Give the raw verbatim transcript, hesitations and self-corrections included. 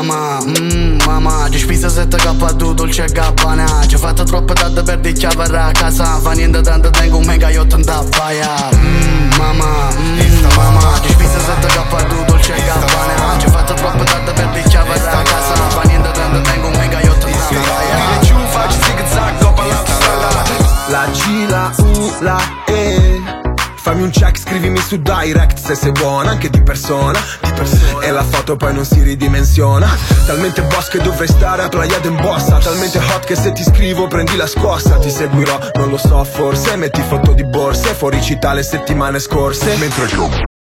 mamma, mmm, mamma. Ci spisa sette K tu, dolce e gabbana. Ci ho fatto troppo tardi per di chiavarra a casa. Fa niente tanto, tengo un mega yacht in tabaia. Mmm, mamma, mmm, mamma. Ci spisa sette K tu, dolce e gabbana. Ci ho fatto troppo tardi per di chiavarra a casa. Fa niente tanto, tengo un mega yacht in tabaia. Vieni giù, faccio zig zag dopo l'autostrada. La G, la U, la E. Fammi un check, scrivimi su direct se sei buona, anche di persona, di persona. E la foto poi non si ridimensiona. Talmente boss che dovrei stare a Playa d'Embossa. Talmente hot che se ti scrivo prendi la scossa. Ti seguirò, non lo so forse. Metti foto di borse, fuori città le settimane scorse. Mentre